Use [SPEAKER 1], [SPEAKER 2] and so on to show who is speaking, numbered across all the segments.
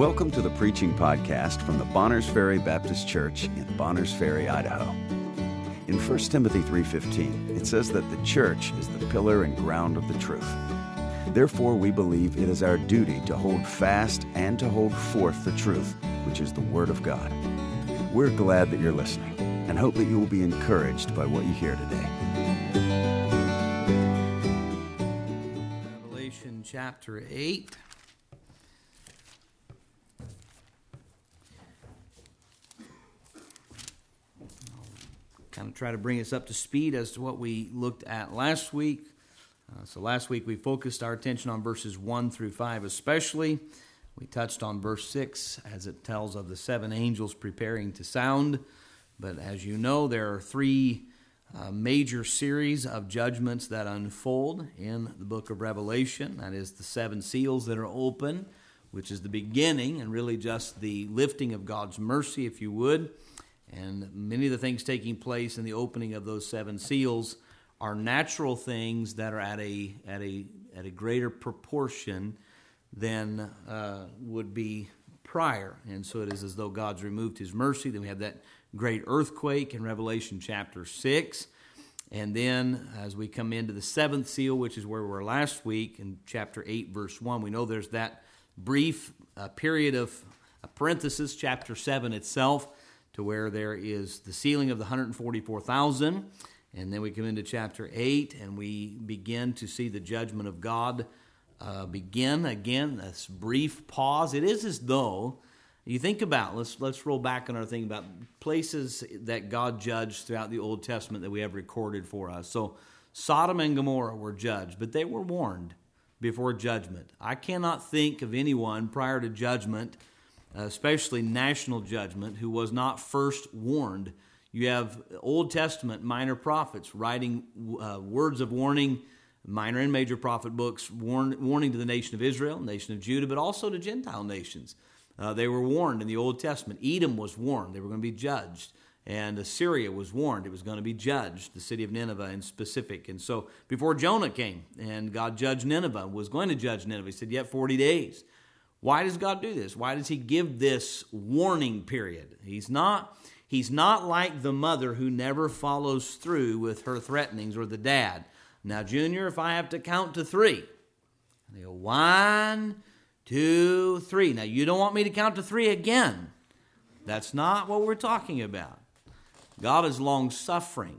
[SPEAKER 1] Welcome to the preaching podcast from the Bonners Ferry Baptist Church in Bonners Ferry, Idaho. In 1 Timothy 3:15, it says that the church is the pillar and ground of the truth. Therefore, we believe it is our duty to hold fast and to hold forth the truth, which is the Word of God. We're glad that you're listening and hope that you will be encouraged by what you hear today.
[SPEAKER 2] Revelation chapter 8. Kind of try to bring us up to speed as to what we looked at last week. So last week we focused our attention on verses 1 through 5 especially. We touched on verse 6 as it tells of the seven angels preparing to sound. But as you know, there are three major series of judgments that unfold in the book of Revelation. That is the seven seals that are open, which is the beginning and really just the lifting of God's mercy, if you would. And many of the things taking place in the opening of those seven seals are natural things that are at a greater proportion than would be prior. And so it is as though God's removed His mercy. Then we have that great earthquake in Revelation chapter 6. And then as we come into the seventh seal, which is where we were last week, in chapter 8, verse 1, we know there's that brief period of a parenthesis, chapter 7 itself, to where there is the sealing of the 144,000. And then we come into chapter 8, and we begin to see the judgment of God begin again, this brief pause. It is as though, you think about, let's roll back on our thing about places that God judged throughout the Old Testament that we have recorded for us. So Sodom and Gomorrah were judged, but they were warned before judgment. I cannot think of anyone prior to judgment, especially national judgment, who was not first warned. You have Old Testament minor prophets writing words of warning, minor and major prophet books, warning to the nation of Israel, nation of Judah, but also to Gentile nations. They were warned in the Old Testament. Edom was warned. They were going to be judged. And Assyria was warned. It was going to be judged, the city of Nineveh in specific. And so before Jonah came and God judged Nineveh, was going to judge Nineveh, He said, yet 40 days. Why does God do this? Why does He give this warning period? He's not like the mother who never follows through with her threatenings, or the dad. Now, Junior, if I have to count to 3, they go 1, 2, 3. Now, you don't want me to count to 3 again. That's not what we're talking about. God is long-suffering.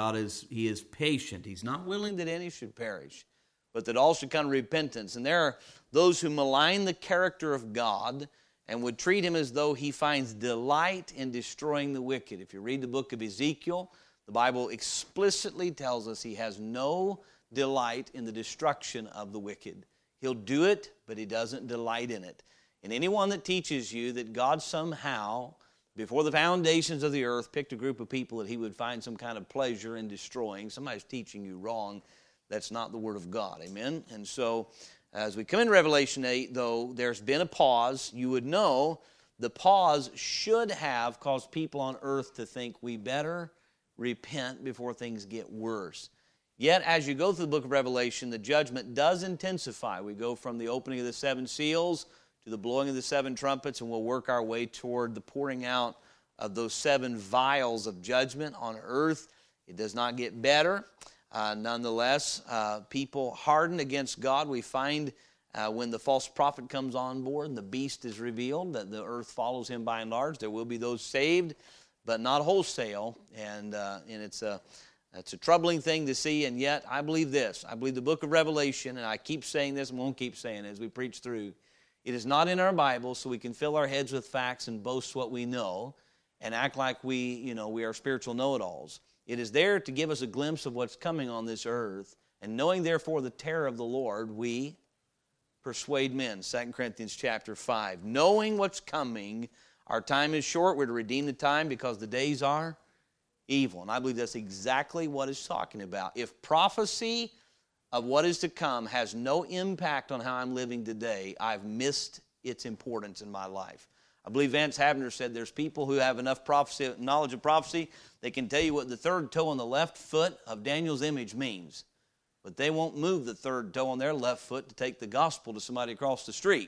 [SPEAKER 2] He is patient. He's not willing that any should perish, but that all should come to repentance. And there are those who malign the character of God and would treat Him as though He finds delight in destroying the wicked. If you read the book of Ezekiel, the Bible explicitly tells us He has no delight in the destruction of the wicked. He'll do it, but He doesn't delight in it. And anyone that teaches you that God somehow, before the foundations of the earth, picked a group of people that He would find some kind of pleasure in destroying, somebody's teaching you wrong. That's not the Word of God. Amen? And so, as we come in Revelation 8, though, there's been a pause. You would know the pause should have caused people on earth to think we better repent before things get worse. Yet, as you go through the book of Revelation, the judgment does intensify. We go from the opening of the seven seals to the blowing of the seven trumpets, and we'll work our way toward the pouring out of those seven vials of judgment on earth. It does not get better. Nonetheless, people harden against God. We find when the false prophet comes on board and the beast is revealed, that the earth follows him by and large. There will be those saved, but not wholesale. And it's a troubling thing to see. And yet, I believe this. I believe the book of Revelation, and I keep saying this and won't keep saying it as we preach through. It is not in our Bible so we can fill our heads with facts and boast what we know and act like we are spiritual know-it-alls. It is there to give us a glimpse of what's coming on this earth. And knowing, therefore, the terror of the Lord, we persuade men. 2 Corinthians chapter 5. Knowing what's coming, our time is short. We're to redeem the time because the days are evil. And I believe that's exactly what it's talking about. If prophecy of what is to come has no impact on how I'm living today, I've missed its importance in my life. I believe Vance Havner said there's people who have enough knowledge of prophecy, they can tell you what the third toe on the left foot of Daniel's image means. But they won't move the third toe on their left foot to take the gospel to somebody across the street.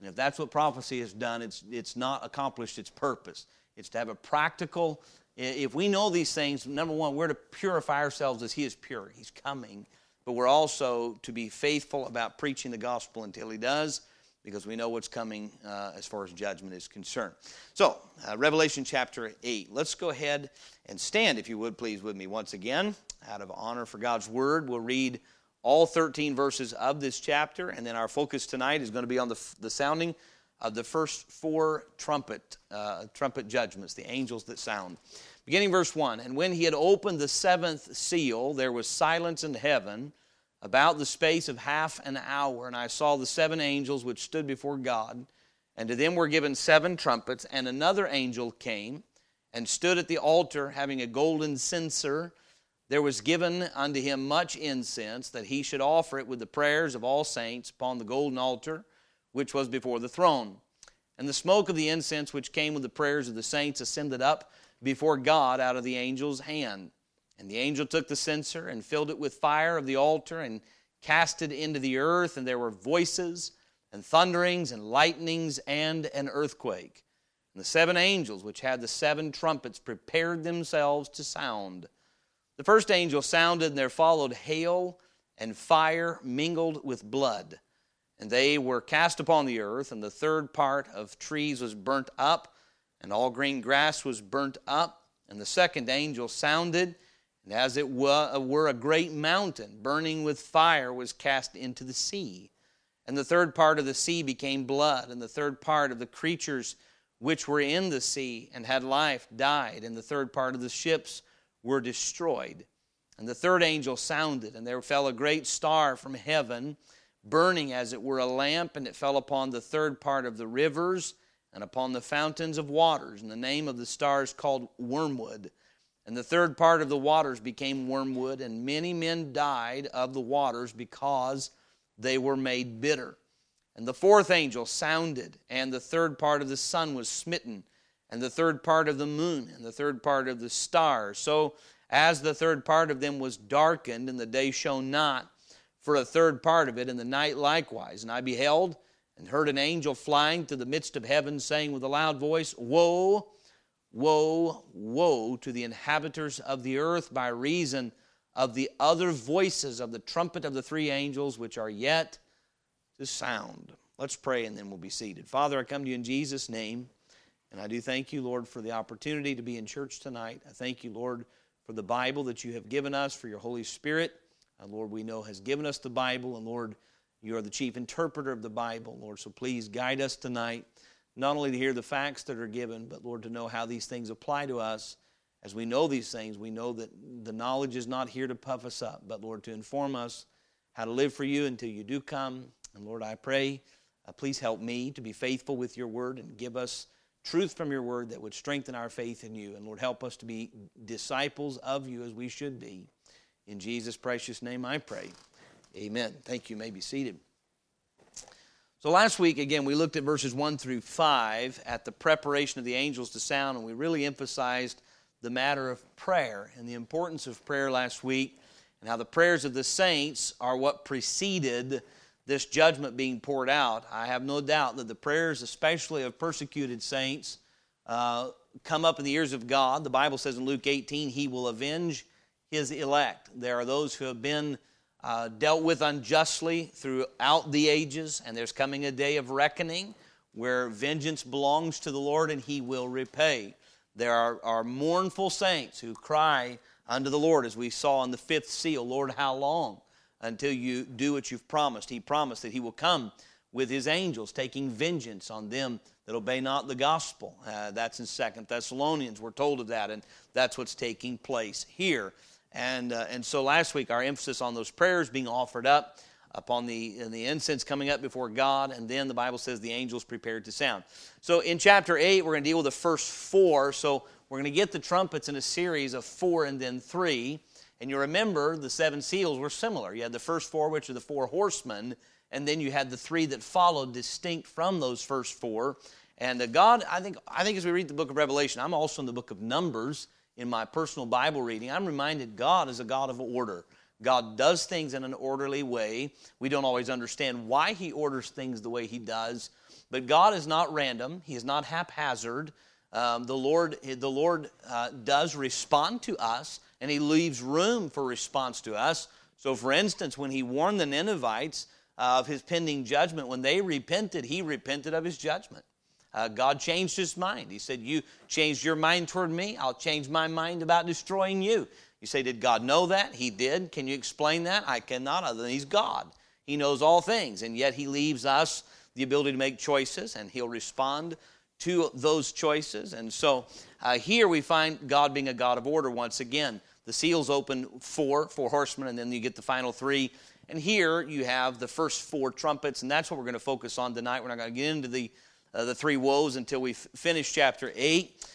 [SPEAKER 3] And if that's what prophecy has done, it's not accomplished its purpose. It's to have a practical, if we know these things, number one, we're to purify ourselves as He is pure. He's coming. But we're also to be faithful about preaching the gospel until He does, because we know what's coming as far as judgment is concerned. So, Revelation chapter 8. Let's go ahead and stand, if you would, please, with me once again. Out of honor for God's Word, we'll read all 13 verses of this chapter, and then our focus tonight is going to be on the sounding of the first 4 trumpet judgments, the angels that sound. Beginning verse 1, and when He had opened the 7th seal, there was silence in heaven about the space of half an hour, and I saw the 7 angels which stood before God, and to them were given 7 trumpets, and another angel came and stood at the altar, having a golden censer. There was given unto him much incense, that he should offer it with the prayers of all saints upon the golden altar, which was before the throne. And the smoke of the incense which came with the prayers of the saints ascended up before God out of the angel's hand. And the angel took the censer and filled it with fire of the altar and cast it into the earth, and there were voices and thunderings and lightnings and an earthquake. And the 7 angels which had the 7 trumpets prepared themselves to sound. The first angel sounded, and there followed hail and fire mingled with blood. And they were cast upon the earth, and the 3rd part of trees was burnt up, and all green grass was burnt up. And the second angel sounded, and as it were a great mountain burning with fire was cast into the sea. And the 3rd part of the sea became blood, and the 3rd part of the creatures which were in the sea and had life died, and the 3rd part of the ships were destroyed. And the 3rd angel sounded, and there fell a great star from heaven, burning as it were a lamp, and it fell upon the 3rd part of the rivers and upon the fountains of waters. And the name of the star is called Wormwood. And the 3rd part of the waters became wormwood, and many men died of the waters because they were made bitter. And the 4th angel sounded, and the 3rd part of the sun was smitten, and the 3rd part of the moon, and the 3rd part of the stars. So as the 3rd part of them was darkened, and the day shone not for a 3rd part of it, and the night likewise. And I beheld and heard an angel flying through the midst of heaven, saying with a loud voice, Woe, woe, woe to the inhabitants of the earth by reason of the other voices of the trumpet of the 3 angels which are yet to sound. Let's pray, and then we'll be seated. Father, I come to you in Jesus' name. And I do thank you, Lord, for the opportunity to be in church tonight. I thank you, Lord, for the Bible that you have given us, for your Holy Spirit. Lord, we know has given us the Bible, and Lord, you are the chief interpreter of the Bible, Lord. So please guide us tonight, not only to hear the facts that are given, but, Lord, to know how these things apply to us. As we know these things, we know that the knowledge is not here to puff us up, but, Lord, to inform us how to live for you until you do come. And, Lord, I pray, please help me to be faithful with your word and give us truth from your word that would strengthen our faith in you. And Lord, help us to be disciples of you as we should be. In Jesus' precious name I pray. Amen. Thank you. You may be seated. So last week, again, we looked at verses 1 through 5 at the preparation of the angels to sound, and we really emphasized the matter of prayer and the importance of prayer last week, and how the prayers of the saints are what preceded this judgment being poured out. I have no doubt that the prayers, especially of persecuted saints, come up in the ears of God. The Bible says in Luke 18, He will avenge His elect. There are those who have been dealt with unjustly throughout the ages, and there's coming a day of reckoning where vengeance belongs to the Lord and He will repay. There are mournful saints who cry unto the Lord, as we saw in the 5th seal, Lord, how long? Until you do what you've promised. He promised that He will come with His angels, taking vengeance on them that obey not the gospel. That's in 2 Thessalonians. We're told of that, and that's what's taking place here. And so last week, our emphasis on those prayers being offered up upon the incense coming up before God, and then the Bible says the angels prepared to sound. So in chapter 8, we're going to deal with the first 4. So we're going to get the trumpets in a series of 4 and then 3. And you remember the 7 seals were similar. You had the first 4, which are the 4 horsemen, and then you had the 3 that followed distinct from those first 4. And God, I think as we read the book of Revelation, I'm also in the book of Numbers in my personal Bible reading, I'm reminded God is a God of order. God does things in an orderly way. We don't always understand why He orders things the way He does, but God is not random. He is not haphazard. The Lord does respond to us, and He leaves room for response to us. So, for instance, when He warned the Ninevites of His pending judgment, when they repented, He repented of His judgment. God changed His mind. He said, you changed your mind toward me, I'll change my mind about destroying you. You say, did God know that? He did. Can you explain that? I cannot, other than He's God. He knows all things, and yet He leaves us the ability to make choices, and He'll respond to those choices. And so here we find God being a God of order once again. The seals open four horsemen, and then you get the final three. And here you have the first four trumpets, and that's what we're going to focus on tonight. We're not going to get into the three woes until we finish chapter 8.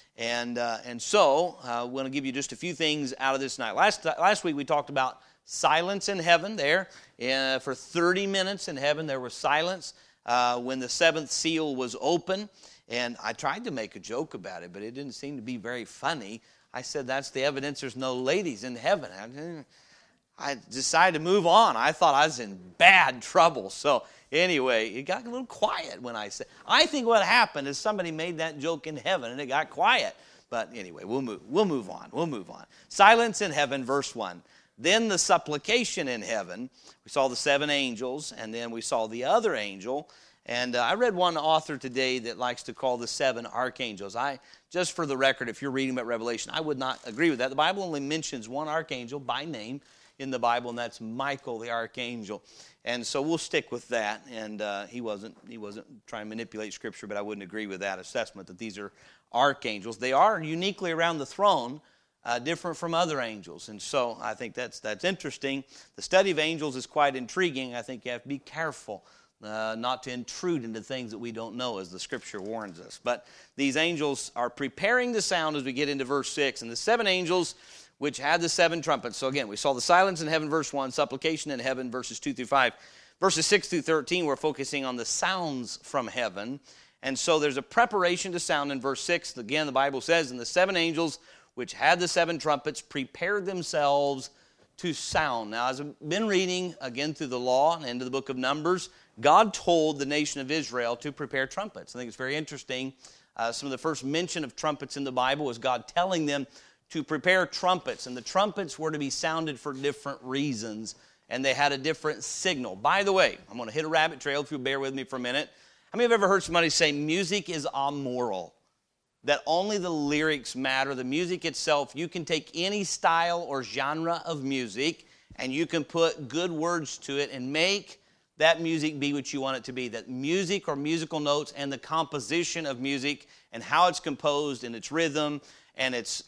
[SPEAKER 3] And so we want to give you just a few things out of this night. Last week we talked about silence in heaven there. For 30 minutes in heaven there was silence when the seventh seal was open. And I tried to make a joke about it, but it didn't seem to be very funny. I said, that's the evidence there's no ladies in heaven. I decided to move on. I thought I was in bad trouble. So anyway, it got a little quiet when I said. I think what happened is somebody made that joke in heaven and it got quiet. But anyway, we'll move on. Silence in heaven, verse 1. Then the supplication in heaven. We saw the seven angels, and then we saw the other angel. And I read one author today that likes to call the seven archangels. Just for the record, if you're reading about Revelation, I would not agree with that. The Bible only mentions one archangel by name in the Bible, and that's Michael the archangel. And so we'll stick with that. And he wasn't trying to manipulate Scripture, but I wouldn't agree with that assessment that these are archangels. They are uniquely around the throne, different from other angels. And so I think that's interesting. The study of angels is quite intriguing. I think you have to be careful not to intrude into things that we don't know, as the Scripture warns us. But these angels are preparing the sound as we get into verse 6. And the seven angels which had the seven trumpets. So again, we saw the silence in heaven, verse 1, supplication in heaven, verses 2 through 5. Verses 6 through 13, we're focusing on the sounds from heaven. And so there's a preparation to sound in verse 6. Again, the Bible says, and the seven angels which had the seven trumpets prepared themselves to sound. Now, as I've been reading again through the law and into the book of Numbers, God told the nation of Israel to prepare trumpets. I think it's very interesting. Some of the first mention of trumpets in the Bible was God telling them to prepare trumpets. And the trumpets were to be sounded for different reasons, and they had a different signal. By the way, I'm going to hit a rabbit trail if you'll bear with me for a minute. How many have ever heard somebody say music is amoral? That only the lyrics matter, the music itself. You can take any style or genre of music, and you can put good words to it and make that music be what you want it to be. That music or musical notes and the composition of music and how it's composed and its rhythm and its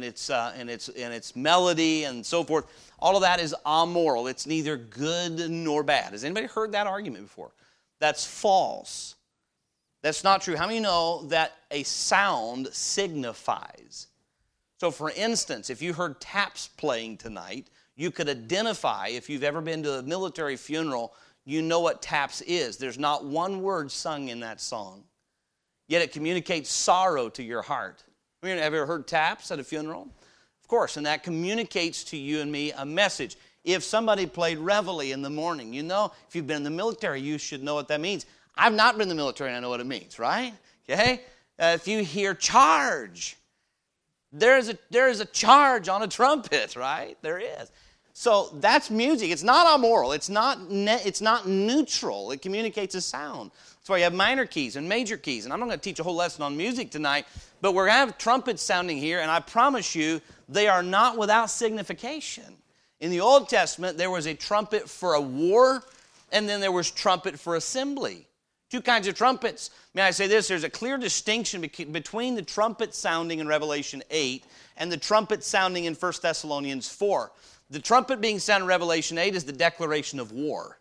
[SPEAKER 3] melody and so forth, all of that is amoral. It's neither good nor bad. Has anybody heard that argument before? That's false. That's not true. How many know that a sound signifies? So for instance, if you heard taps playing tonight, you could identify, if you've ever been to a military funeral, you know what taps is. There's not one word sung in that song, yet it communicates sorrow to your heart. Have you ever heard taps at a funeral? Of course, and that communicates to you and me a message. If somebody played reveille in the morning, you know, if you've been in the military, you should know what that means. I've not been in the military, and I know what it means, right? Okay? If you hear charge, there is a charge on a trumpet, right? There is. So that's music. It's not amoral. It's not neutral. It communicates a sound. That's why you have minor keys and major keys. And I'm not going to teach a whole lesson on music tonight, but we're going to have trumpets sounding here, and I promise you they are not without signification. In the Old Testament, there was a trumpet for a war, and then there was trumpet for assembly. Two kinds of trumpets. May I say this? There's a clear distinction between the trumpet sounding in Revelation 8 and the trumpet sounding in 1 Thessalonians 4. The trumpet being sounded in Revelation 8 is the declaration of war.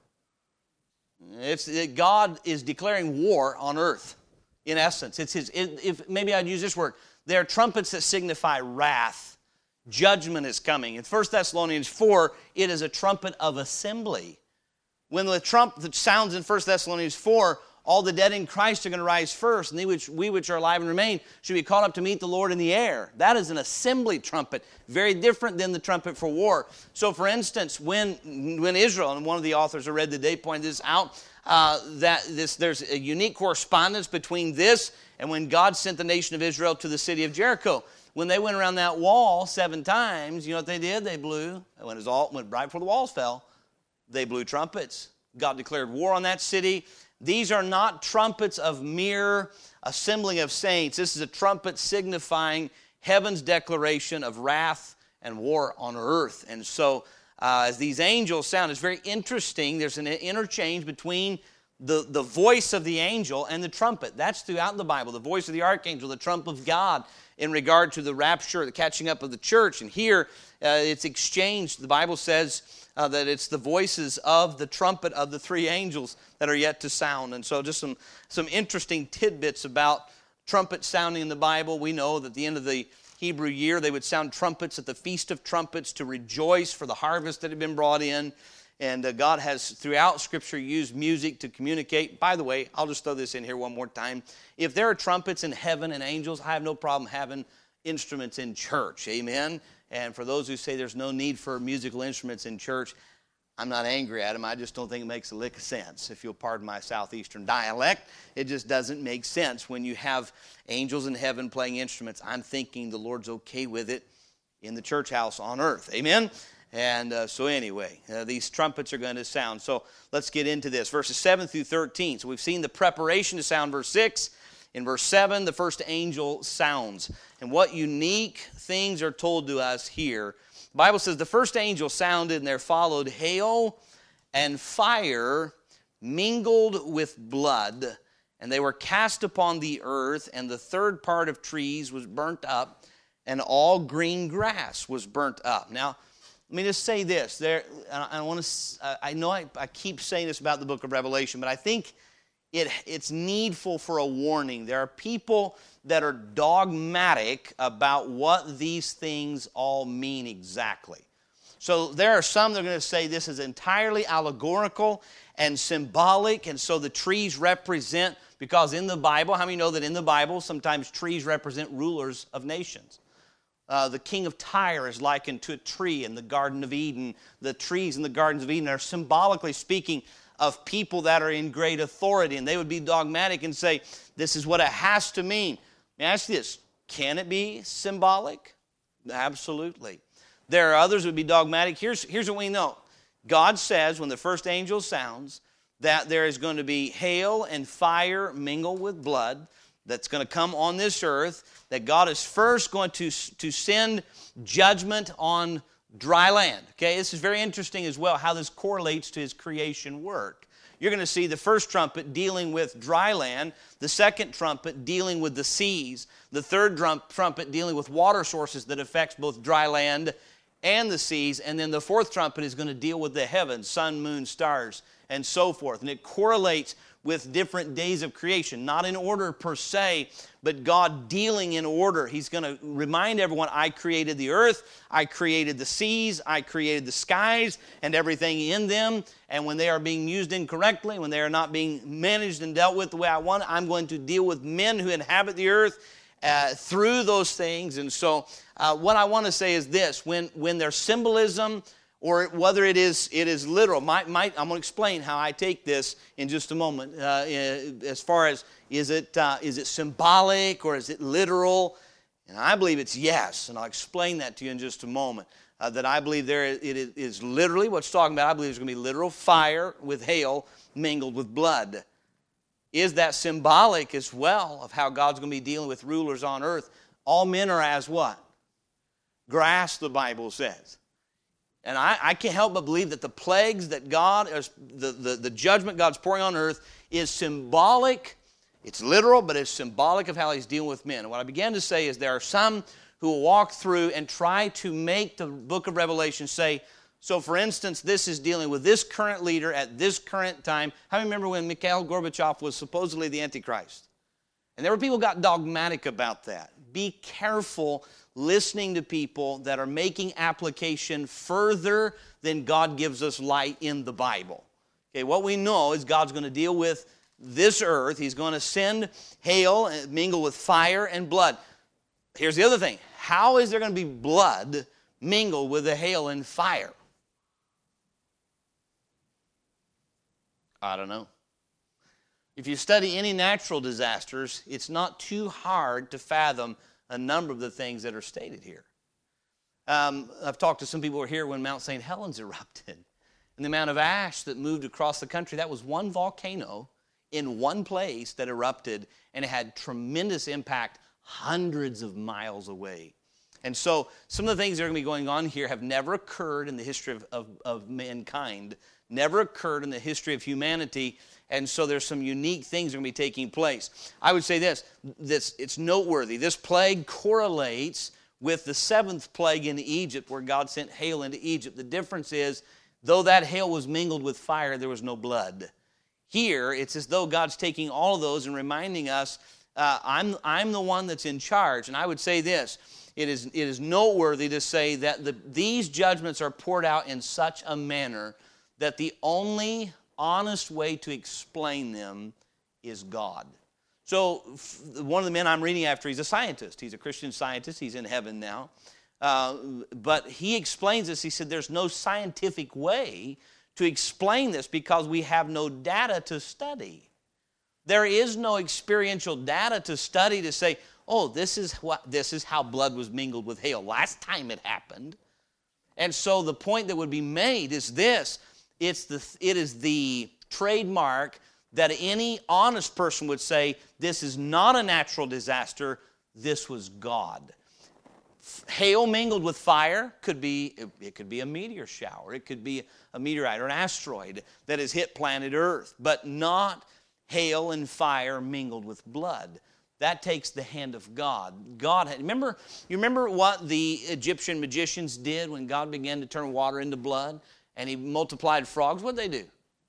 [SPEAKER 3] God is declaring war on earth, in essence. Maybe I'd use this word. There are trumpets that signify wrath. Judgment is coming. In 1 Thessalonians 4, it is a trumpet of assembly. When the trump that sounds in 1 Thessalonians 4, all the dead in Christ are going to rise first, and we which are alive and remain should be caught up to meet the Lord in the air. That is an assembly trumpet, very different than the trumpet for war. So, for instance, when Israel, and one of the authors I read today pointed this out, there's a unique correspondence between this and when God sent the nation of Israel to the city of Jericho. When they went around that wall 7 times, you know what they did? They blew, when right before the walls fell, they blew trumpets. God declared war on that city. These are not trumpets of mere assembling of saints. This is a trumpet signifying heaven's declaration of wrath and war on earth. And so as these angels sound, it's very interesting. There's an interchange between the voice of the angel and the trumpet. That's throughout the Bible. The voice of the archangel, the trump of God in regard to the rapture, the catching up of the church. And here it's exchanged. The Bible says that it's the voices of the trumpet of the 3 angels that are yet to sound. And so just some interesting tidbits about trumpet sounding in the Bible. We know that at the end of the Hebrew year, they would sound trumpets at the Feast of Trumpets to rejoice for the harvest that had been brought in. And God has, throughout Scripture, used music to communicate. By the way, I'll just throw this in here one more time. If there are trumpets in heaven and angels, I have no problem having instruments in church. Amen? And for those who say there's no need for musical instruments in church, I'm not angry at them. I just don't think it makes a lick of sense. If you'll pardon my southeastern dialect, it just doesn't make sense when you have angels in heaven playing instruments. I'm thinking the Lord's okay with it in the church house on earth. Amen? And so anyway, these trumpets are going to sound. So let's get into this. Verses 7 through 13. So we've seen the preparation to sound, verse 6. In verse 7, the first angel sounds. And what unique things are told to us here. The Bible says the first angel sounded, and there followed hail and fire mingled with blood, and they were cast upon the earth, and the third part of trees was burnt up, and all green grass was burnt up. Now, let me just say this. I know I keep saying this about the book of Revelation, but I think it's needful for a warning. There are people that are dogmatic about what these things all mean exactly. So there are some that are going to say this is entirely allegorical and symbolic, and so the trees represent, because in the Bible, how many know that in the Bible sometimes trees represent rulers of nations? The king of Tyre is likened to a tree in the Garden of Eden. The trees in the Gardens of Eden are symbolically speaking of people that are in great authority, and they would be dogmatic and say, this is what it has to mean. Let me ask you this, can it be symbolic? Absolutely. There are others who would be dogmatic. Here's what we know. God says when the first angel sounds that there is going to be hail and fire mingled with blood that's going to come on this earth, that God is first going to send judgment on dry land. Okay, this is very interesting as well, how this correlates to his creation work. You're going to see the first trumpet dealing with dry land, the second trumpet dealing with the seas, the third trumpet dealing with water sources that affects both dry land and the seas, and then the fourth trumpet is going to deal with the heavens, sun, moon, stars, and so forth. And it correlates with different days of creation, not in order per se, but God dealing in order. He's going to remind everyone, I created the earth, I created the seas, I created the skies and everything in them, and when they are being used incorrectly, when they are not being managed and dealt with the way I want, I'm going to deal with men who inhabit the earth through those things. And so what I want to say is this, when there's symbolism, or whether it is literal. I'm going to explain how I take this in just a moment. As far as is it symbolic or is it literal? And I believe it's yes, and I'll explain that to you in just a moment. That I believe it is literally what's talking about. I believe there's going to be literal fire with hail mingled with blood. Is that symbolic as well of how God's going to be dealing with rulers on earth? All men are as what? Grass, the Bible says. And I can't help but believe that the plagues that God, the judgment God's pouring on earth is symbolic. It's literal, but it's symbolic of how he's dealing with men. And what I began to say is there are some who will walk through and try to make the book of Revelation say, so for instance, this is dealing with this current leader at this current time. How many remember when Mikhail Gorbachev was supposedly the Antichrist? And there were people who got dogmatic about that. Be careful listening to people that are making application further than God gives us light in the Bible. Okay, what we know is God's going to deal with this earth. He's going to send hail and mingle with fire and blood. Here's the other thing. How is there going to be blood mingled with the hail and fire? I don't know. If you study any natural disasters, it's not too hard to fathom a number of the things that are stated here. I've talked to some people who were here when Mount St. Helens erupted. And the amount of ash that moved across the country, that was one volcano in one place that erupted, and it had tremendous impact hundreds of miles away. And so some of the things that are going to be going on here have never occurred in the history of mankind, never occurred in the history of humanity, and so there's some unique things that are going to be taking place. I would say this it's noteworthy. This plague correlates with the seventh plague in Egypt, where God sent hail into Egypt. The difference is, though that hail was mingled with fire, there was no blood. Here, it's as though God's taking all of those and reminding us, I'm the one that's in charge. And I would say this, it is noteworthy to say that these judgments are poured out in such a manner that the only honest way to explain them is God. So one of the men I'm reading after, he's a scientist. He's a Christian scientist. He's in heaven now. But he explains this. He said there's no scientific way to explain this because we have no data to study. There is no experiential data to study to say, oh, this is how blood was mingled with hail last time it happened. And so the point that would be made is this. It is the trademark that any honest person would say, this is not a natural disaster, this was God. Hail mingled with fire could be a meteor shower. It could be a meteorite or an asteroid that has hit planet Earth, but not hail and fire mingled with blood. That takes the hand of God. You remember what the Egyptian magicians did when God began to turn water into blood and he multiplied frogs? What did they do?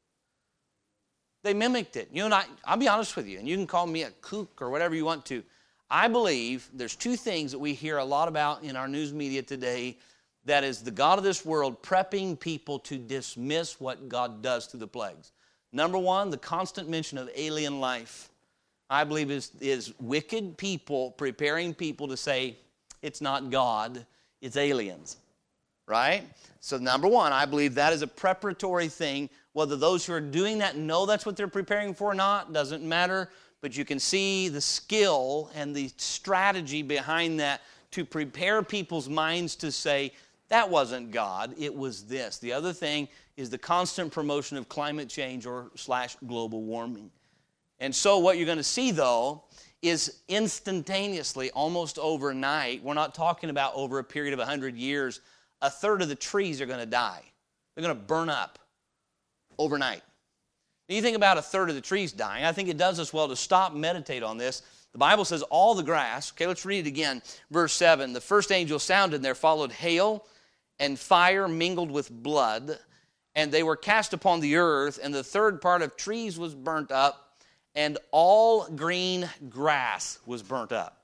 [SPEAKER 3] They mimicked it. You and I'll be honest with you, and you can call me a kook or whatever you want to. I believe there's two things that we hear a lot about in our news media today, that is the God of this world prepping people to dismiss what God does through the plagues. Number one, the constant mention of alien life, I believe is wicked people preparing people to say, it's not God, it's aliens, right? So number one, I believe that is a preparatory thing. Whether those who are doing that know that's what they're preparing for or not, doesn't matter. But you can see the skill and the strategy behind that to prepare people's minds to say, that wasn't God, it was this. The other thing is the constant promotion of climate change or / global warming. And so what you're going to see, though, is instantaneously, almost overnight, we're not talking about over a period of 100 years, a third of the trees are going to die. They're going to burn up overnight. When you think about a third of the trees dying, I think it does us well to stop and meditate on this. The Bible says all the grass, okay, let's read it again. Verse 7, the first angel sounded, and there followed hail and fire mingled with blood, and they were cast upon the earth, and the third part of trees was burnt up, and all green grass was burnt up.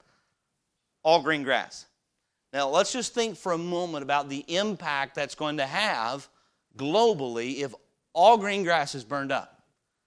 [SPEAKER 3] All green grass. Now, let's just think for a moment about the impact that's going to have globally if all green grass is burned up.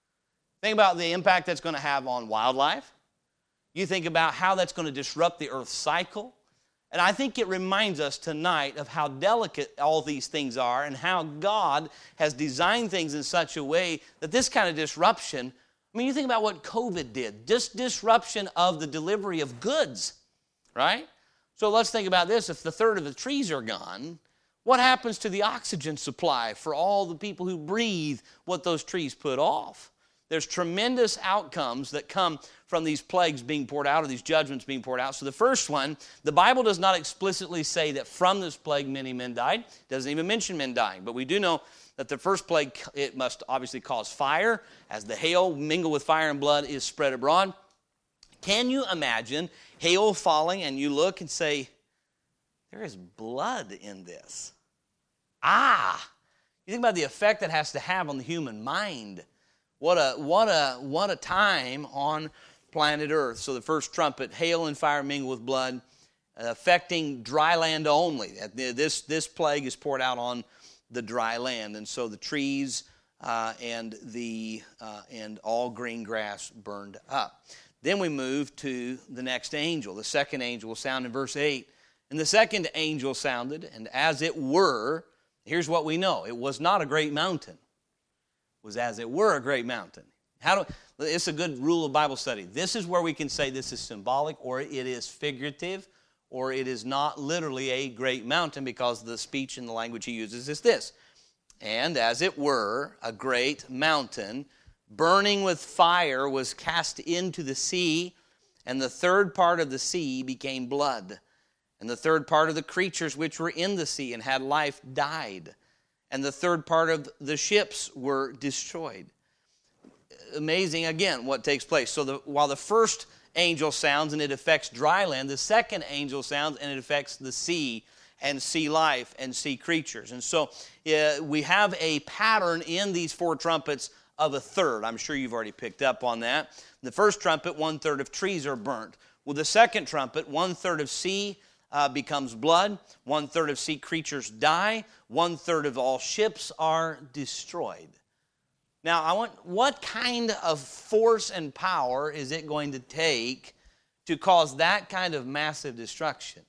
[SPEAKER 3] Think about the impact that's going to have on wildlife. You think about how that's going to disrupt the Earth's cycle. And I think it reminds us tonight of how delicate all these things are and how God has designed things in such a way that this kind of disruption, I mean, you think about what COVID did, just disruption of the delivery of goods, right? So let's think about this. If the third of the trees are gone, what happens to the oxygen supply for all the people who breathe what those trees put off? There's tremendous outcomes that come from these plagues being poured out or these judgments being poured out. So the first one, the Bible does not explicitly say that from this plague many men died. It doesn't even mention men dying. But we do know that the first plague, it must obviously cause fire, as the hail mingled with fire and blood is spread abroad. Can you imagine hail falling and you look and say, there is blood in this? You think about the effect that has to have on the human mind. What a time on planet Earth. So the first trumpet, hail and fire mingled with blood, affecting dry land only. This plague is poured out on the dry land. And so the trees and all green grass burned up. Then we move to the next angel. The second angel will sound in verse 8. And the second angel sounded, and as it were, here's what we know. It was not a great mountain. It was as it were a great mountain. It's a good rule of Bible study. This is where we can say this is symbolic, or it is figurative, or it is not literally a great mountain, because the speech and the language he uses is this. And as it were a great mountain, burning with fire, was cast into the sea, and the third part of the sea became blood. And the third part of the creatures which were in the sea and had life died. And the third part of the ships were destroyed. Amazing, again, what takes place. So while the first angel sounds and it affects dry land, the second angel sounds and it affects the sea and sea life and sea creatures. And so we have a pattern in these four trumpets of a third. I'm sure you've already picked up on that. The first trumpet, 1/3 of trees are burnt. With the second trumpet, 1/3 of sea becomes blood, 1/3 of sea creatures die, 1/3 of all ships are destroyed. Now, what kind of force and power is it going to take to cause that kind of massive destruction?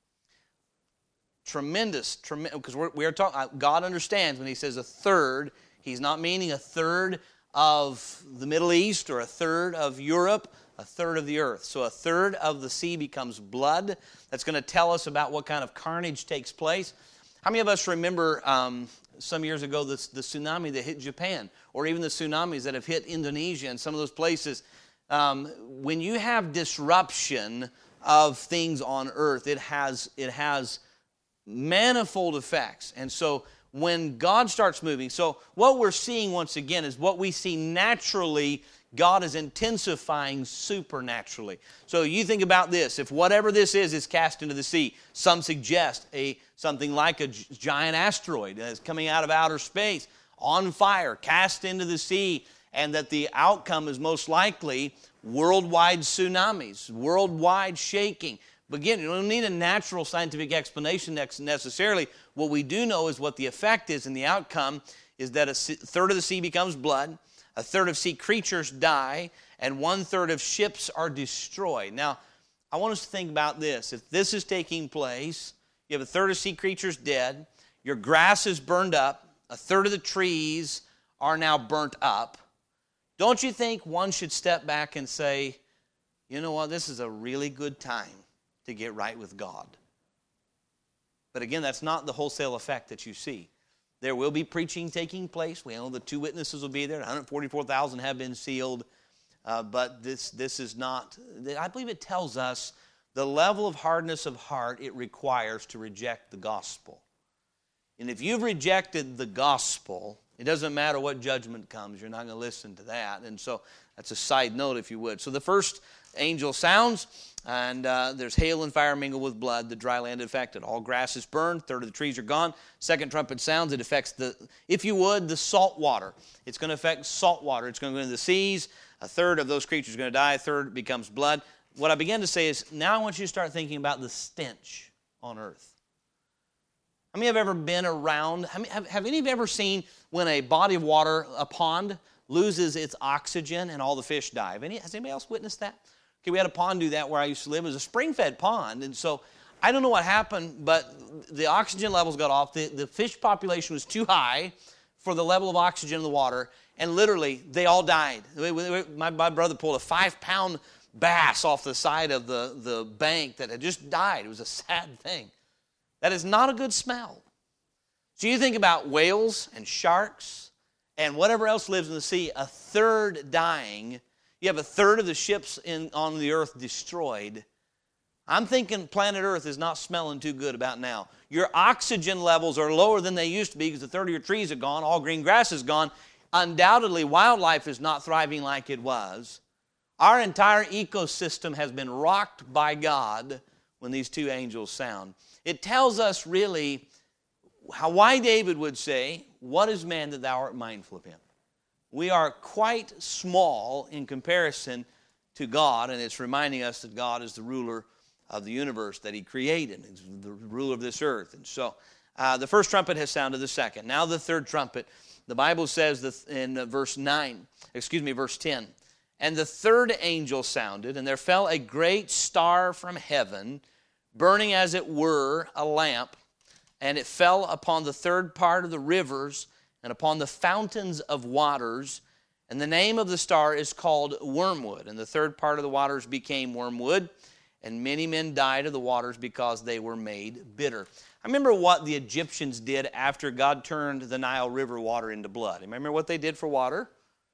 [SPEAKER 3] Tremendous, because we are talking, God understands when he says a third, he's not meaning a third of the Middle East or a third of Europe, a third of the earth. So a third of the sea becomes blood. That's going to tell us about what kind of carnage takes place. How many of us remember some years ago the tsunami that hit Japan, or even the tsunamis that have hit Indonesia and some of those places? When you have disruption of things on earth, it has manifold effects. And so when God starts moving, so what we're seeing once again is what we see naturally, God is intensifying supernaturally. So you think about this. If whatever this is cast into the sea, some suggest something like a giant asteroid that is coming out of outer space, on fire, cast into the sea, and that the outcome is most likely worldwide tsunamis, worldwide shaking. But again, you don't need a natural scientific explanation necessarily. What we do know is what the effect is, and the outcome is that a third of the sea becomes blood, a third of sea creatures die, and 1/3 of ships are destroyed. Now, I want us to think about this. If this is taking place, you have a third of sea creatures dead, your grass is burned up, a third of the trees are now burnt up. Don't you think one should step back and say, you know what, this is a really good time to get right with God? But again, that's not the wholesale effect that you see. There will be preaching taking place. We know the 2 witnesses will be there. 144,000 have been sealed. But this is not, I believe it tells us the level of hardness of heart it requires to reject the gospel. And if you've rejected the gospel, it doesn't matter what judgment comes. You're not going to listen to that. And so that's a side note, if you would. So the first angel sounds, and there's hail and fire mingled with blood. The dry land affected. All grass is burned. 1/3 of the trees are gone. Second trumpet sounds. It affects if you would, the salt water. It's going to affect salt water. It's going to go into the seas. A third of those creatures are going to die. A third becomes blood. What I began to say is, now I want you to start thinking about the stench on earth. How many have ever been around? Have any of you ever seen when a body of water, a pond, loses its oxygen and all the fish die? Has anybody else witnessed that? Okay, we had a pond do that where I used to live. It was a spring-fed pond, and so I don't know what happened, but the oxygen levels got off. The fish population was too high for the level of oxygen in the water, and literally they all died. My brother pulled a 5-pound bass off the side of the bank that had just died. It was a sad thing. That is not a good smell. So you think about whales and sharks and whatever else lives in the sea, a third dying. You have a third of the ships on the earth destroyed. I'm thinking planet Earth is not smelling too good about now. Your oxygen levels are lower than they used to be because a third of your trees are gone, all green grass is gone. Undoubtedly, wildlife is not thriving like it was. Our entire ecosystem has been rocked by God when these two angels sound. It tells us really why David would say, "What is man that thou art mindful of him?" We are quite small in comparison to God, and it's reminding us that God is the ruler of the universe that he created. He's the ruler of this earth. And so The first trumpet has sounded, the second. Now the third trumpet. The Bible says in verse 10, and the third angel sounded, and there fell a great star from heaven, burning as it were a lamp, and it fell upon the third part of the rivers and upon the fountains of waters. And the name of the star is called Wormwood. And the third part of the waters became wormwood, and many men died of the waters because they were made bitter. I remember what the Egyptians did after God turned the Nile River water into blood. Remember what they did for water?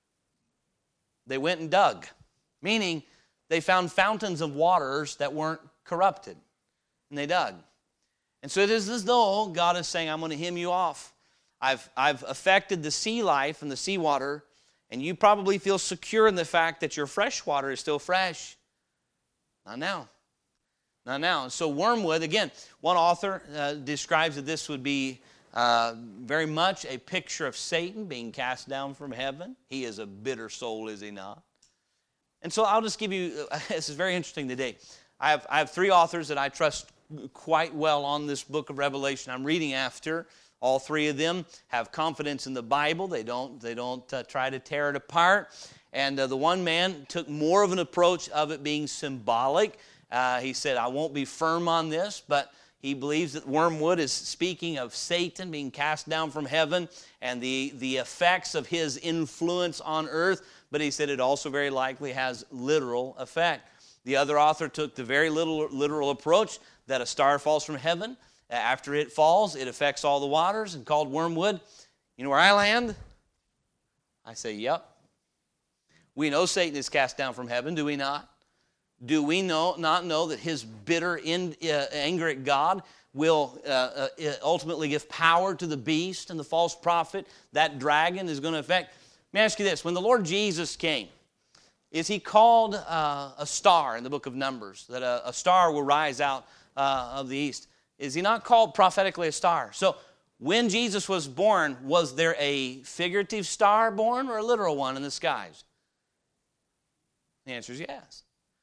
[SPEAKER 3] They went and dug, meaning they found fountains of waters that weren't corrupted, and they dug. And so it is as though God is saying, I'm going to hem you off. I've affected the sea life and the seawater, and you probably feel secure in the fact that your fresh water is still fresh. Not now. Not now. And so wormwood, again, one author describes that this would be very much a picture of Satan being cast down from heaven. He is a bitter soul, is he not? And so I'll just give you, this is very interesting today. I have three authors that I trust quite well on this book of Revelation I'm reading after. All three of them have confidence in the Bible. They don't try to tear it apart. And the one man took more of an approach of it being symbolic. He said, I won't be firm on this, but he believes that wormwood is speaking of Satan being cast down from heaven and the effects of his influence on earth. But he said it also very likely has literal effect. The other author took the very literal approach that a star falls from heaven. After it falls, it affects all the waters and called wormwood. You know where I land? I say, yep. We know Satan is cast down from heaven, do we not? Do we not know that his bitter anger at God will ultimately give power to the beast and the false prophet? That dragon is going to affect. Let me ask you this. When the Lord Jesus came, is he called a star in the book of Numbers, that a star will rise out of the east? Is he not called prophetically a star? So when Jesus was born, was there a figurative star born or a literal one in the skies? The answer is yes.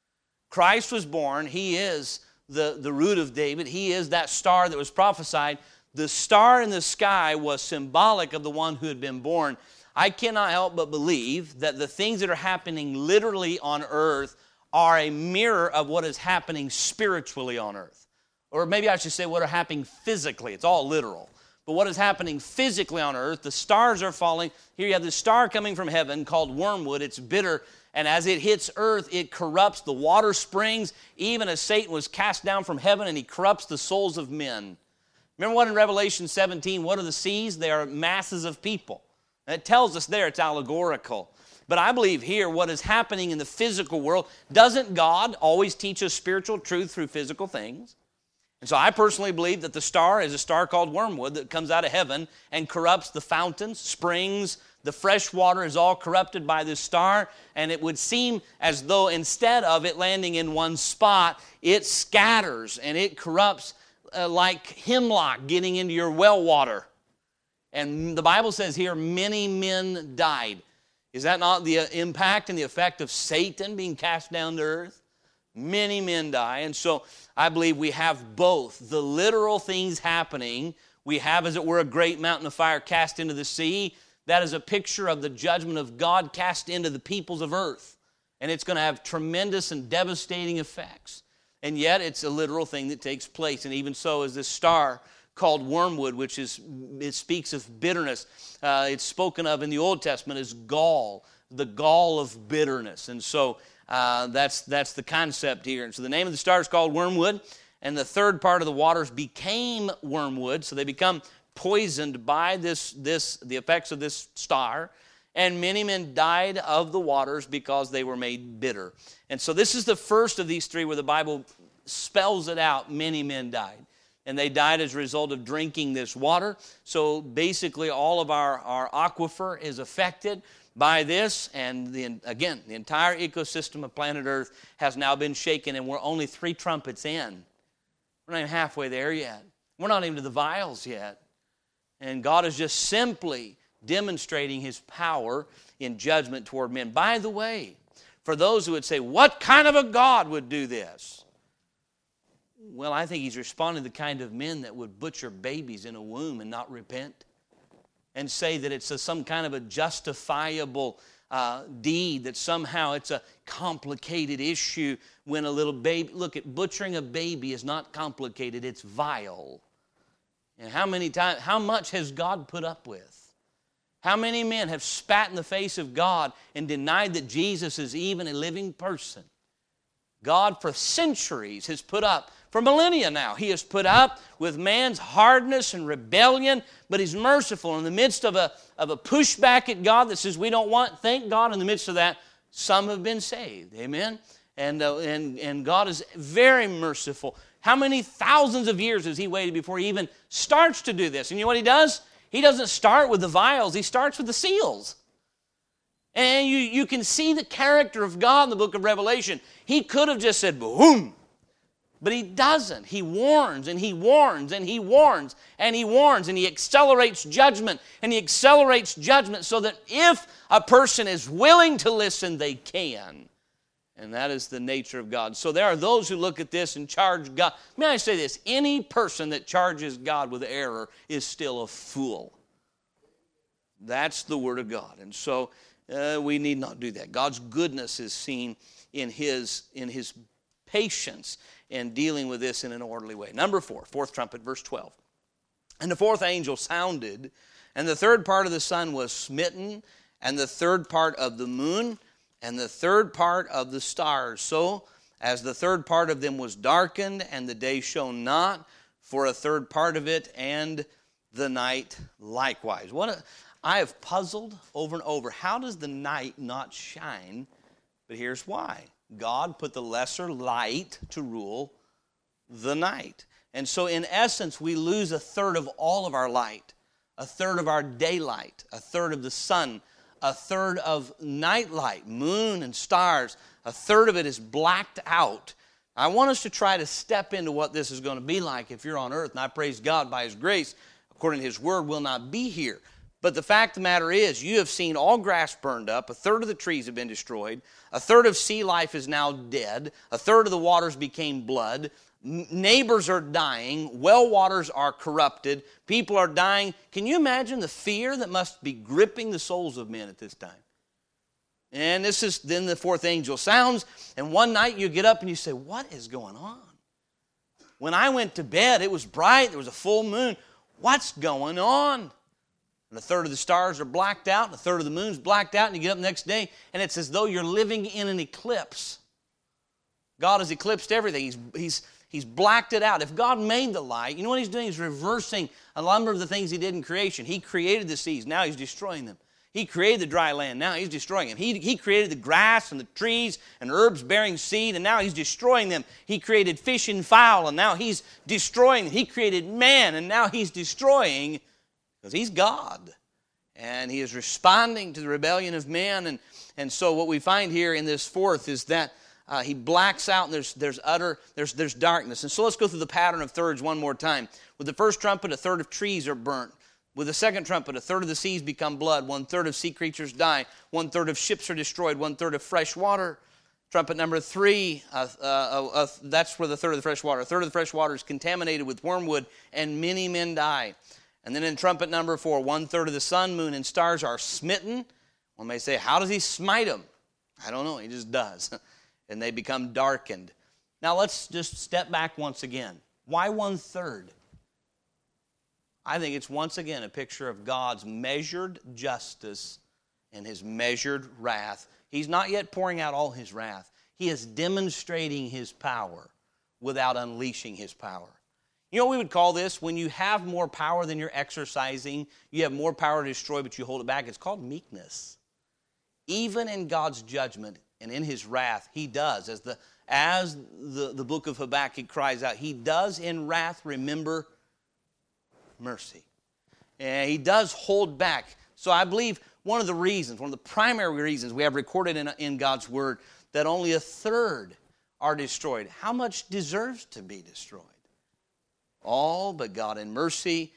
[SPEAKER 3] Christ was born. He is the root of David. He is that star that was prophesied. The star in the sky was symbolic of the one who had been born. I cannot help but believe that the things that are happening literally on earth are a mirror of what is happening spiritually on earth. Or maybe I should say what are happening physically. It's all literal. But what is happening physically on earth, the stars are falling. Here you have this star coming from heaven called wormwood. It's bitter. And as it hits earth, it corrupts the water springs, even as Satan was cast down from heaven, and he corrupts the souls of men. Remember what in Revelation 17, what are the seas? They are masses of people. And it tells us there it's allegorical. But I believe here what is happening in the physical world, doesn't God always teach us spiritual truth through physical things? And so I personally believe that the star is a star called wormwood that comes out of heaven and corrupts the fountains, springs. The fresh water is all corrupted by this star, and it would seem as though instead of it landing in one spot, it scatters and it corrupts like hemlock getting into your well water. And the Bible says here, many men died. Is that not the impact and the effect of Satan being cast down to earth? Many men die. And so I believe we have both the literal things happening. We have, as it were, a great mountain of fire cast into the sea. That is a picture of the judgment of God cast into the peoples of earth. And it's going to have tremendous and devastating effects. And yet it's a literal thing that takes place. And even so is this star called wormwood, which it speaks of bitterness. It's spoken of in the Old Testament as gall, the gall of bitterness. And so that's the concept here. And so the name of the star is called wormwood, and the third part of the waters became wormwood, so they become poisoned by the effects of this star, and many men died of the waters because they were made bitter. And so this is the first of these three where the Bible spells it out, many men died. And they died as a result of drinking this water. So basically all of our aquifer is affected by this, and the entire ecosystem of planet Earth has now been shaken, and we're only 3 trumpets in. We're not even halfway there yet. We're not even to the vials yet. And God is just simply demonstrating his power in judgment toward men. By the way, for those who would say, what kind of a God would do this? Well, I think he's responding to the kind of men that would butcher babies in a womb and not repent and say that it's some kind of a justifiable deed, that somehow it's a complicated issue when a little baby... Look, butchering a baby is not complicated, it's vile. And how much has God put up with? How many men have spat in the face of God and denied that Jesus is even a living person? God for centuries has put up, for millennia now, He has put up with man's hardness and rebellion, but He's merciful. In the midst of a pushback at God that says we don't want, thank God in the midst of that, some have been saved. Amen? And God is very merciful. How many thousands of years has He waited before He even starts to do this? And you know what He does? He doesn't start with the vials. He starts with the seals. And you can see the character of God in the book of Revelation. He could have just said, boom. But He doesn't. He warns and He warns and He warns and He warns and He accelerates judgment and He accelerates judgment so that if a person is willing to listen, they can. And that is the nature of God. So there are those who look at this and charge God. May I say this? Any person that charges God with error is still a fool. That's the Word of God. And so we need not do that. God's goodness is seen in His patience and dealing with this in an orderly way. Number 4, fourth trumpet, verse 12. And the fourth angel sounded, and the third part of the sun was smitten, and the third part of the moon, and the third part of the stars. So as the third part of them was darkened, and the day shone not for a third part of it, and the night likewise. I have puzzled over and over. How does the night not shine? But here's why. God put the lesser light to rule the night. And so in essence, we lose a third of all of our light, a third of our daylight, a third of the sun, a third of night light, moon and stars. A third of it is blacked out. I want us to try to step into what this is going to be like if you're on earth. And I praise God by His grace, according to His word, will not be here. But the fact of the matter is, you have seen all grass burned up, a third of the trees have been destroyed, a third of sea life is now dead, a third of the waters became blood, neighbors are dying, well waters are corrupted, people are dying. Can you imagine the fear that must be gripping the souls of men at this time? And this is then the fourth angel sounds, and one night you get up and you say, what is going on? When I went to bed, it was bright, there was a full moon. What's going on? And a third of the stars are blacked out, and a third of the moon's blacked out, and you get up the next day, and it's as though you're living in an eclipse. God has eclipsed everything. He's blacked it out. If God made the light, you know what He's doing? He's reversing a number of the things He did in creation. He created the seas. Now He's destroying them. He created the dry land. Now He's destroying them. He created the grass and the trees and herbs bearing seed, and now He's destroying them. He created fish and fowl, and now He's destroying them. He created man, and now He's destroying, because He's God. And He is responding to the rebellion of man. And so what we find here in this fourth is that He blacks out, and there's darkness. And so let's go through the pattern of thirds one more time. With the first trumpet, a third of trees are burnt. With the second trumpet, a third of the seas become blood. 1/3 of sea creatures die. 1/3 of ships are destroyed. 1/3 of fresh water. Trumpet number 3, that's where the third of the fresh water. A third of the fresh water is contaminated with wormwood, and many men die. And then in trumpet number 4, 1/3 of the sun, moon, and stars are smitten. One may say, how does He smite them? I don't know. He just does. And they become darkened. Now let's just step back once again. Why 1/3? I think it's once again a picture of God's measured justice and His measured wrath. He's not yet pouring out all His wrath. He is demonstrating His power without unleashing His power. You know what we would call this? When you have more power than you're exercising, you have more power to destroy, but you hold it back. It's called meekness. Even in God's judgment and in His wrath, He does, as the book of Habakkuk cries out, He does in wrath remember mercy. And He does hold back. So I believe one of the primary reasons we have recorded in God's Word that only a third are destroyed. How much deserves to be destroyed? All but God in mercy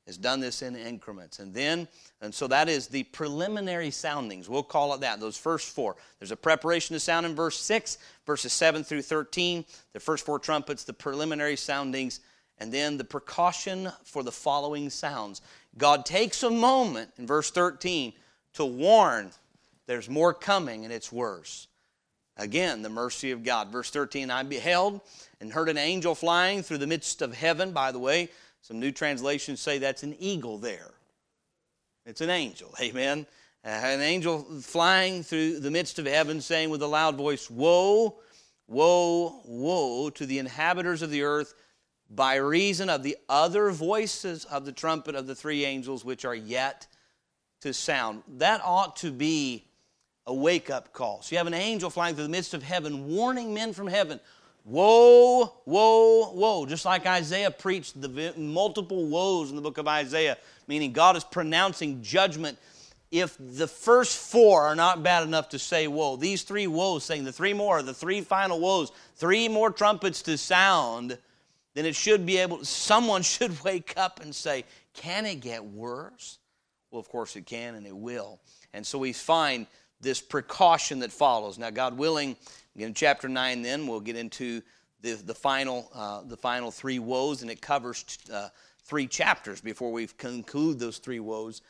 [SPEAKER 3] has done this in increments. And so that is the preliminary soundings. We'll call it that, those first four. There's a preparation to sound in verse 6, verses 7 through 13. The first four trumpets, the preliminary soundings, and then the precaution for the following sounds. God takes a moment in verse 13 to warn there's more coming and it's worse. Again, the mercy of God. Verse 13, I beheld and heard an angel flying through the midst of heaven. By the way, some new translations say that's an eagle there. It's an angel, amen. An angel flying through the midst of heaven, saying with a loud voice, Woe, woe, woe to the inhabitants of the earth, by reason of the other voices of the trumpet of the three angels which are yet to sound. That ought to be a wake-up call. So you have an angel flying through the midst of heaven, warning men from heaven, woe, woe, woe. Just like Isaiah preached the multiple woes in the book of Isaiah, meaning God is pronouncing judgment. If the first four are not bad enough to say woe, these three woes, saying the three more, the three final woes, three more trumpets to sound, then it should be someone should wake up and say, can it get worse? Well, of course it can, and it will. And so we find this precaution that follows. Now, God willing, in chapter 9 then, we'll get into the final three woes, and it covers 3 chapters before we conclude those 3 woes.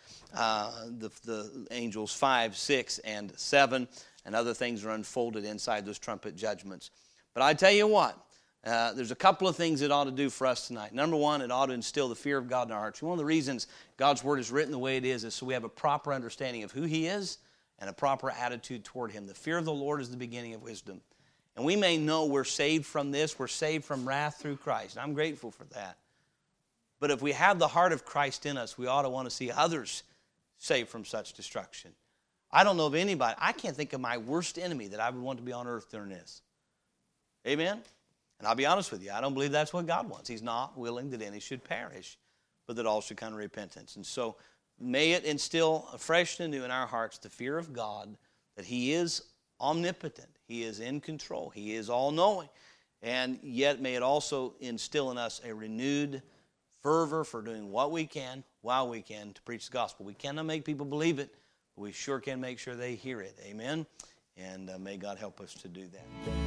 [SPEAKER 3] The angels 5, 6, and 7, and other things are unfolded inside those trumpet judgments. But I tell you what, there's a couple of things it ought to do for us tonight. Number one, it ought to instill the fear of God in our hearts. One of the reasons God's Word is written the way it is so we have a proper understanding of who He is and a proper attitude toward Him. The fear of the Lord is the beginning of wisdom. And we may know we're saved from this. We're saved from wrath through Christ. And I'm grateful for that. But if we have the heart of Christ in us, we ought to want to see others saved from such destruction. I don't know of anybody. I can't think of my worst enemy that I would want to be on earth during this. Amen? And I'll be honest with you, I don't believe that's what God wants. He's not willing that any should perish, but that all should come to repentance. And so may it instill afresh and anew in our hearts the fear of God, that He is omnipotent, He is in control, He is all-knowing. And yet may it also instill in us a renewed fervor for doing what we can, while we can, to preach the gospel. We cannot make people believe it, but we sure can make sure they hear it. Amen? And may God help us to do that.